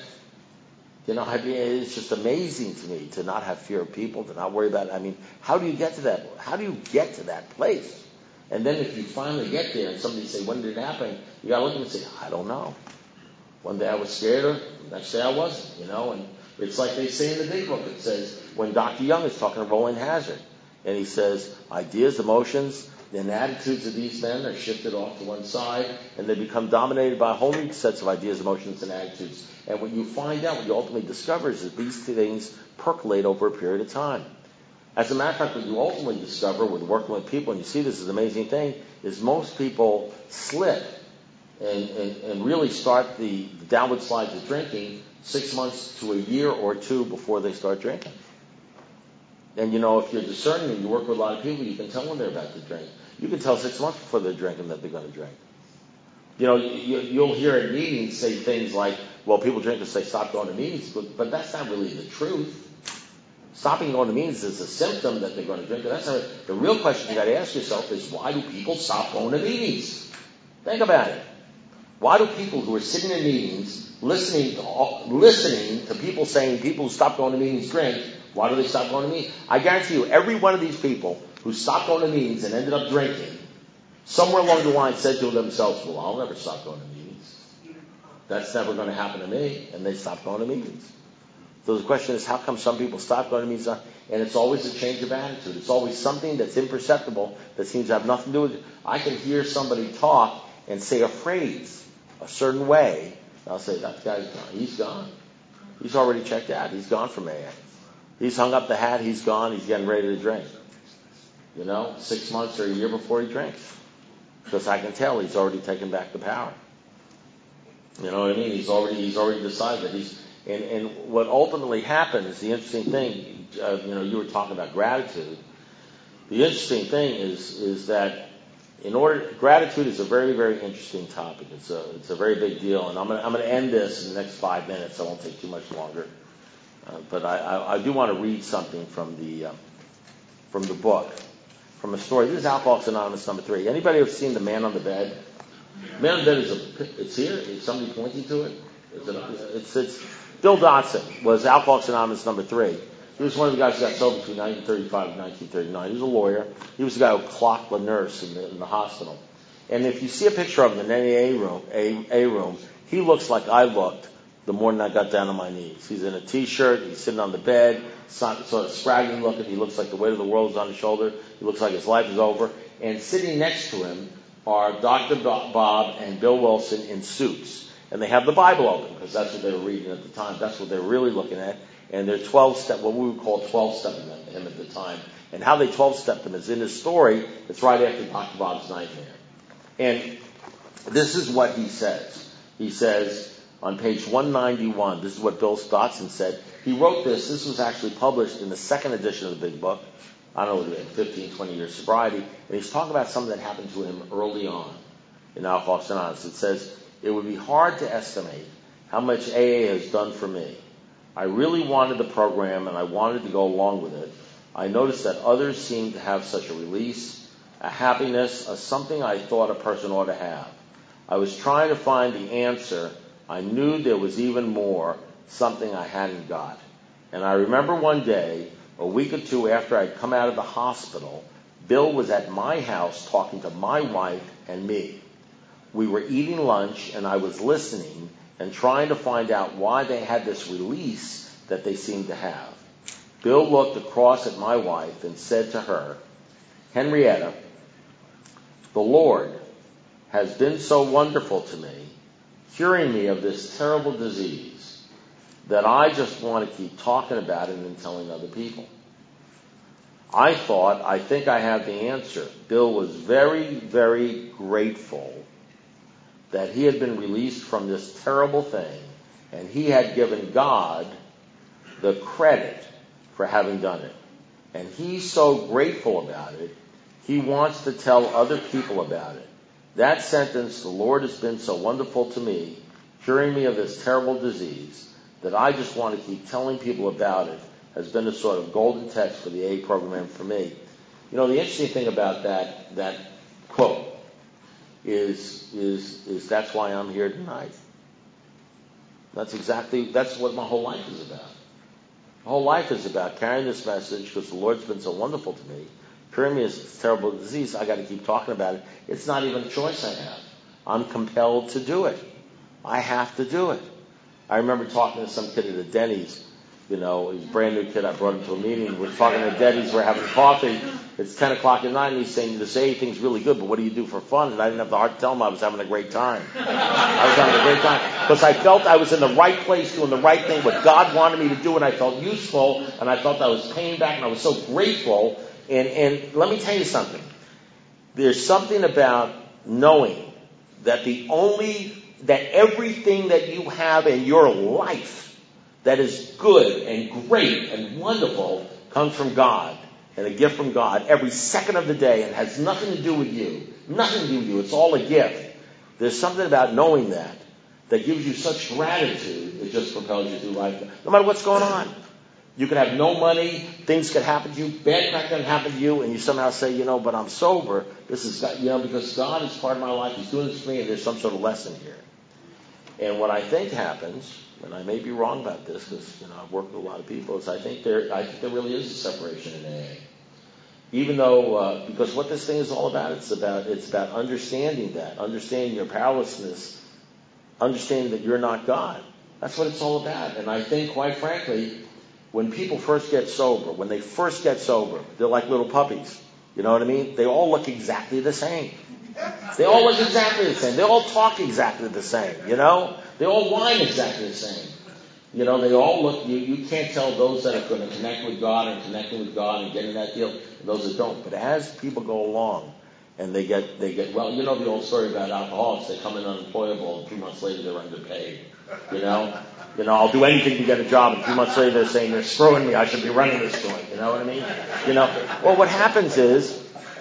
It's just amazing to me to not have fear of people, to not worry about it. How do you get to that? How do you get to that place? And then if you finally get there and somebody say, when did it happen? You gotta look at them and say, I don't know. One day I was scared, the next day I wasn't, and it's like they say in the big book, it says, when Dr. Young is talking to Roland Hazard, and he says, ideas, emotions, and attitudes of these men are shifted off to one side, and they become dominated by a whole new sets of ideas, emotions, and attitudes. And what you find out, what you ultimately discover is that these things percolate over a period of time. As a matter of fact, what you ultimately discover with working with people, and you see this is an amazing thing, is most people slip and really start the downward slide to drinking 6 months to a year or two before they start drinking. And if you're discerning and you work with a lot of people, you can tell when they're about to drink. You can tell 6 months before they're drinking that they're going to drink. You'll hear at meetings say things like, well, people drink because they stop going to meetings, but that's not really the truth. Stopping going to meetings is a symptom that they're going to drink. But that's not it. The real question you got to ask yourself is, why do people stop going to meetings? Think about it. Why do people who are sitting in meetings, listening to people saying people who stop going to meetings drink, why do they stop going to meetings? I guarantee you, every one of these people who stopped going to meetings and ended up drinking, somewhere along the line said to themselves, well, I'll never stop going to meetings. That's never going to happen to me. And they stopped going to meetings. So the question is, how come some people stop going to meetings? And it's always a change of attitude. It's always something that's imperceptible that seems to have nothing to do with it. I can hear somebody talk and say a phrase a certain way. I'll say, that guy's gone. He's gone. He's already checked out. He's gone from AA. He's hung up the hat. He's gone. He's getting ready to drink. 6 months or a year before he drinks. Because I can tell he's already taken back the power. You know what I mean? He's already decided that he's, and what ultimately happens, the interesting thing, you were talking about gratitude. The interesting thing is that gratitude is a very, very interesting topic. It's a very big deal, and I'm going to end this in the next 5 minutes. I won't take too much longer. But I do want to read something from the book, from a story. This is Alcoholics Anonymous number 3. Anybody have seen The Man on the Bed? Man on the Bed it's here. Is somebody pointing to it? It's Bill Dotson was Alcoholics Anonymous number 3. He was one of the guys who got sober between 1935 and 1939. He was a lawyer. He was the guy who clocked the nurse in the hospital. And if you see a picture of him in any A room, he looks like I looked the morning I got down on my knees. He's in a T-shirt. He's sitting on the bed, sort of scraggly looking. He looks like the weight of the world is on his shoulder. He looks like his life is over. And sitting next to him are Dr. Bob and Bill Wilson in suits. And they have the Bible open because that's what they were reading at the time. That's what they were really looking at. And they're 12-step, what we would call 12-stepping him at the time. And how they 12-stepped him is in his story. It's right after Dr. Bob's nightmare. And this is what he says. He says on page 191, this is what Bill Dotson said. He wrote this. This was actually published in the second edition of the big book. I don't know, 15, 20 years sobriety. And he's talking about something that happened to him early on in Alcoholics Anonymous. It says, it would be hard to estimate how much AA has done for me. I really wanted the program and I wanted to go along with it. I noticed that others seemed to have such a release, a happiness, a something I thought a person ought to have. I was trying to find the answer. I knew there was even more, something I hadn't got. And I remember one day, a week or two after I'd come out of the hospital, Bill was at my house talking to my wife and me. We were eating lunch and I was listening and trying to find out why they had this release that they seemed to have. Bill looked across at my wife and said to her, Henrietta, the Lord has been so wonderful to me, curing me of this terrible disease, that I just want to keep talking about it and telling other people. I think I have the answer. Bill was very, very grateful that he had been released from this terrible thing, and he had given God the credit for having done it. And he's so grateful about it, he wants to tell other people about it. That sentence, the Lord has been so wonderful to me, curing me of this terrible disease, that I just want to keep telling people about it, has been a sort of golden text for the AA program for me. You know, the interesting thing about that quote is that's why I'm here tonight. That's what my whole life is about. My whole life is about carrying this message because the Lord's been so wonderful to me, curing me of this terrible disease. I got to keep talking about it. It's not even a choice I have. I'm compelled to do it. I have to do it. I remember talking to some kid at a Denny's. You know, he's a brand new kid. I brought him to a meeting. We're talking at Denny's. We're having coffee. It's 10 o'clock at night, and he's saying, this AA thing's really good, but what do you do for fun? And I didn't have the heart to tell him I was having a great time. I was having a great time. Because I felt I was in the right place doing the right thing, what God wanted me to do, and I felt useful, and I felt I was paying back, and I was so grateful. And let me tell you something. There's something about knowing that everything that you have in your life that is good and great and wonderful comes from God and a gift from God every second of the day and has nothing to do with you. Nothing to do with you. It's all a gift. There's something about knowing that gives you such gratitude, it just propels you through life. No matter what's going on. You could have no money, things could happen to you, bad crap can happen to you, and you somehow say, but I'm sober. This is, because God is part of my life. He's doing this for me, and there's some sort of lesson here. And what I think happens, and I may be wrong about this because I've worked with a lot of people, is I think there really is a separation in AA. Even though because what this thing is all about, it's about understanding your powerlessness, understanding that you're not God. That's what it's all about. And I think, quite frankly, when people first get sober, they're like little puppies. You know what I mean? They all look exactly the same. They all look exactly the same. They all talk exactly the same, They all whine exactly the same. They all look, you can't tell those that are going to connect with God and connecting with God and getting that deal, and those that don't. But as people go along and they get well, the old story about alcoholics, they come in unemployable and 2 months later they're underpaid. I'll do anything to get a job, and 2 months later they're saying they're screwing me, I should be running this joint. You know what I mean? Well, what happens is,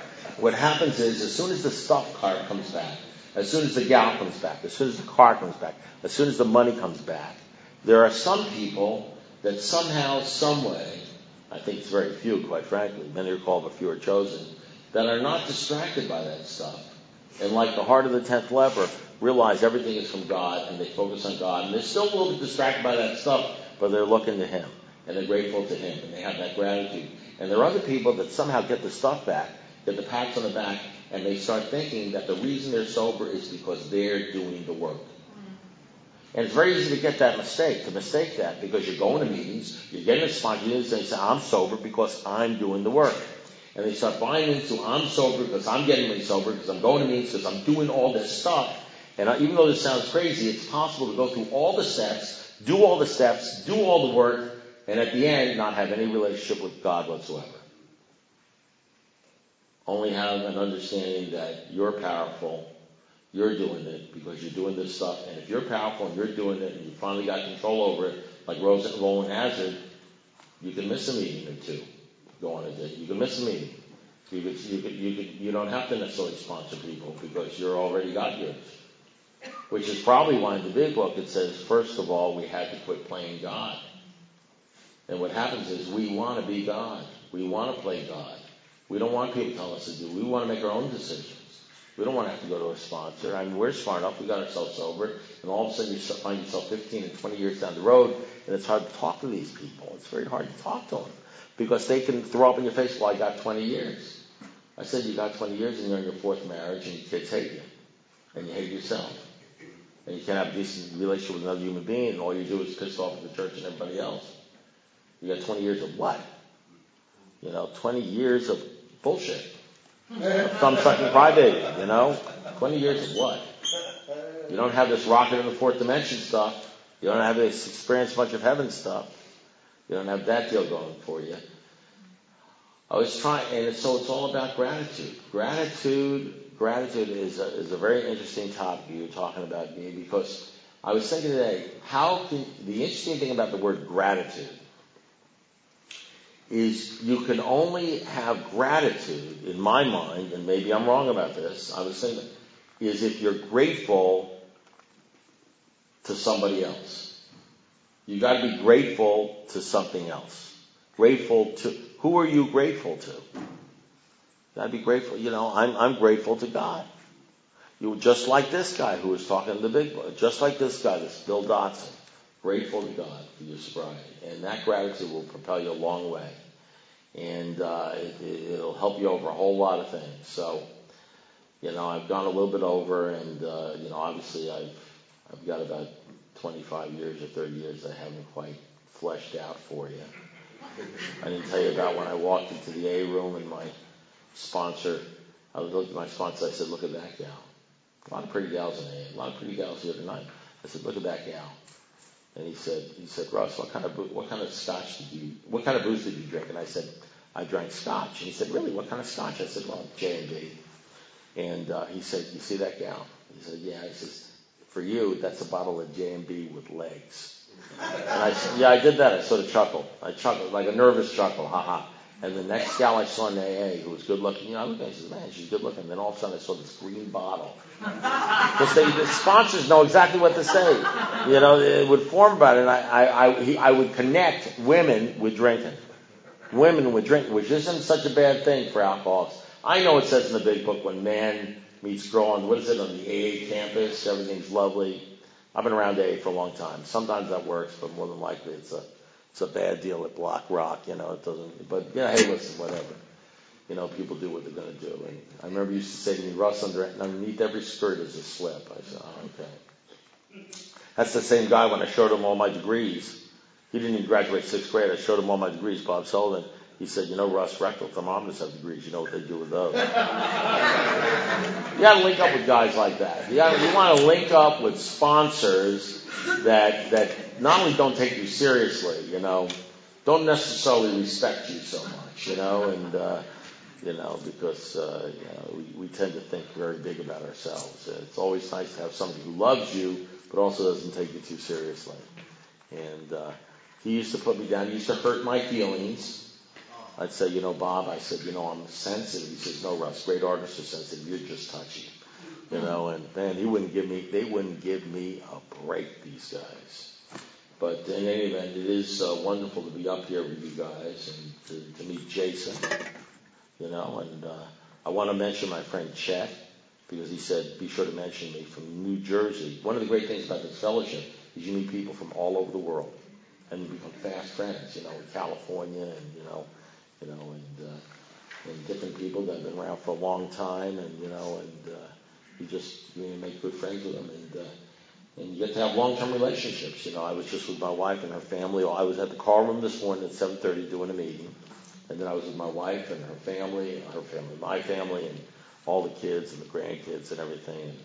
as soon as the stuff cart comes back, as soon as the gal comes back, as soon as the car comes back, as soon as the money comes back, there are some people that somehow, some way, I think it's very few, quite frankly, many are called but few are chosen, that are not distracted by that stuff. And like the heart of the 10th leper, realize everything is from God, and they focus on God. And they're still a little bit distracted by that stuff, but they're looking to Him, and they're grateful to Him, and they have that gratitude. And there are other people that somehow get the stuff back, get the pats on the back, and they start thinking that the reason they're sober is because they're doing the work. And it's very easy to get that mistake, to mistake that, because you're going to meetings, you're getting a spontaneous, and you say, I'm sober because I'm doing the work. And they start buying into, I'm sober because I'm getting really sober, because I'm going to meetings, because I'm doing all this stuff. And even though this sounds crazy, it's possible to go through all the steps, do all the work, and at the end, not have any relationship with God whatsoever. Only have an understanding that you're powerful, you're doing it because you're doing this stuff. And if you're powerful and you're doing it and you finally got control over it, like Roland Hazard, you can miss a meeting or two. Go on a date. You can miss a meeting. You don't have to necessarily sponsor people because you're already got yours. Which is probably why in the big book it says, first of all, we had to quit playing God. And what happens is we want to be God. We want to play God. We don't want people telling us to do. We want to make our own decisions. We don't want to have to go to a sponsor. I mean, we're smart enough. We got ourselves sober. And all of a sudden you find yourself 15 and 20 years down the road, and it's hard to talk to these people. It's very hard to talk to them because they can throw up in your face, well, I got 20 years. I said, you got 20 years and you're in your fourth marriage and your kids hate you. And you hate yourself. And you can't have a decent relationship with another human being, and all you do is piss off at the church and everybody else. You got 20 years of what? 20 years of bullshit. Thumb-sucking crybaby, 20 years of what? You don't have this rocket in the fourth dimension stuff. You don't have this experience much of heaven stuff. You don't have that deal going for you. I was trying, and so it's all about gratitude. Gratitude is a very interesting topic you were talking about, because I was thinking today, the interesting thing about the word gratitude is you can only have gratitude, in my mind, and maybe I'm wrong about this, I was thinking, is if you're grateful to somebody else. You got to be grateful to something else. Grateful to, who are you grateful to? Got to be grateful. I'm grateful to God. Just like this guy who was talking in the big book, just like this guy, this Bill Dotson, grateful to God for your sobriety. And that gratitude will propel you a long way. And it'll help you over a whole lot of things. So, I've gone a little bit over, and, obviously I've got about 25 years or 30 years I haven't quite fleshed out for you. I didn't tell you about when I walked into the A room and my sponsor, I looked at my sponsor, I said, look at that gal. A lot of pretty gals in A. A lot of pretty gals here tonight. I said, look at that gal. And he said, Russ, what kind of booze did you drink? And I said, I drank scotch. And he said, really, what kind of scotch? I said, well, J&B. And he said, you see that gal? He said, yeah. He says, for you, that's a bottle of J&B with legs. And I said, yeah, I did that. I sort of chuckled. I chuckled, like a nervous chuckle, ha-ha. And the next gal I saw in AA, who was good looking, I looked at her and said, man, she's good looking. And then all of a sudden I saw this green bottle. Because the sponsors know exactly what to say. It would form about it. And I would connect women with drinking. Women with drinking, which isn't such a bad thing for alcoholics. I know it says in the big book when man meets girl on, on the AA campus, everything's lovely. I've been around AA for a long time. Sometimes that works, but more than likely it's a bad deal at Block Rock, it doesn't, but hey, listen, whatever. People do what they're going to do. And I remember you used to say to me, Russ, underneath every skirt is a slip. I said, oh, okay. That's the same guy when I showed him all my degrees. He didn't even graduate 6th grade. I showed him all my degrees, Bob Sullivan. He said, Russ, rectal thermometers have degrees. You know what they do with those. You got to link up with guys like that. You want to link up with sponsors that not only don't take you seriously, don't necessarily respect you so much, because we tend to think very big about ourselves. It's always nice to have somebody who loves you, but also doesn't take you too seriously. And he used to put me down. He used to hurt my feelings. I'd say, Bob, I said, I'm sensitive. He says, no, Russ, great artists are sensitive. You're just touchy. And man, they wouldn't give me a break, these guys. But in any event, it is wonderful to be up here with you guys and to meet Jason, and I want to mention my friend Chet, because he said, be sure to mention me, from New Jersey. One of the great things about this fellowship is you meet people from all over the world, and you become fast friends, in California and different people that have been around for a long time, and you make good friends with them, and you get to have long-term relationships. I was just with my wife and her family. I was at the car room this morning at 7:30 doing a meeting, and then I was with my wife and her family, my family, and all the kids and the grandkids and everything, and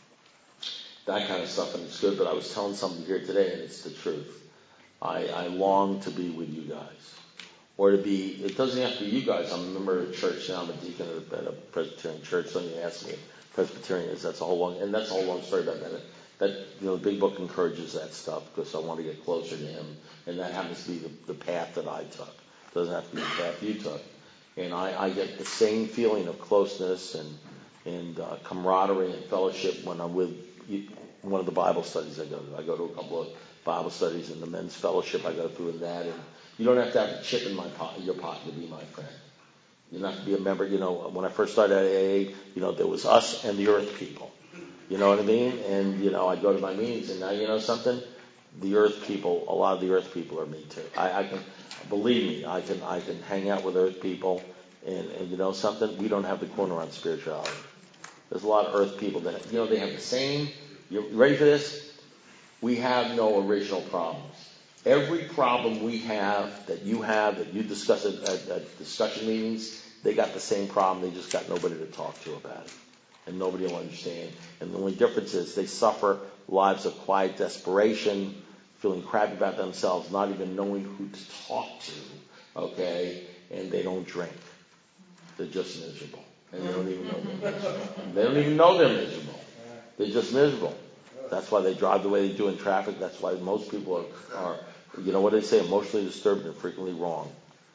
that kind of stuff, and it's good. But I was telling somebody here today, and it's the truth. I long to be with you guys. Or to be, it doesn't have to be you guys. I'm a member of a church now. I'm a deacon at a Presbyterian church. Somebody asked me if Presbyterian is. That's a whole long story about that. The Big Book encourages that stuff because I want to get closer to Him, and that happens to be the path that I took. It doesn't have to be the path you took. And I get the same feeling of closeness and camaraderie and fellowship when I'm with one of the Bible studies I go to. I go to a couple of Bible studies, and the men's fellowship I go through in that, and you don't have to have a chip in your pocket to be my friend. You don't have to be a member. When I first started at AA, there was us and the earth people. You know what I mean? And, I go to my meetings, and now, something? The earth people, a lot of the earth people are me too. I can, believe me, I can hang out with earth people, and something? We don't have the corner on spirituality. There's a lot of earth people that, they have the same. You ready for this? We have no original problems. Every problem we have, that you discuss at discussion meetings, they got the same problem. They just got nobody to talk to about it. And nobody will understand. And the only difference is they suffer lives of quiet desperation, feeling crappy about themselves, not even knowing who to talk to, okay? And they don't drink. They're just miserable. And they don't even know they're miserable. They don't even know they're miserable. They're just miserable. That's why they drive the way they do in traffic. That's why most people are what they say, emotionally disturbed and frequently wrong.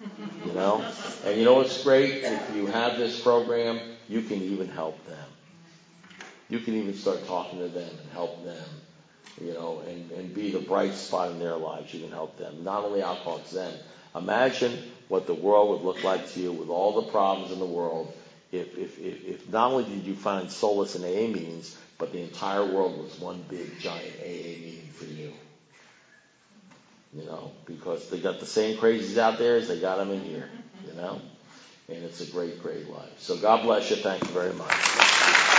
And you know what's great? If you have this program, you can even help them. You can even start talking to them and help them, and be the bright spot in their lives. You can help them. Not only alcoholics, them. Imagine what the world would look like to you with all the problems in the world if not only did you find solace in AA meetings, but the entire world was one big, giant AA meeting for you. Because they got the same crazies out there as they got them in here, and it's a great, great life. So God bless you. Thank you very much.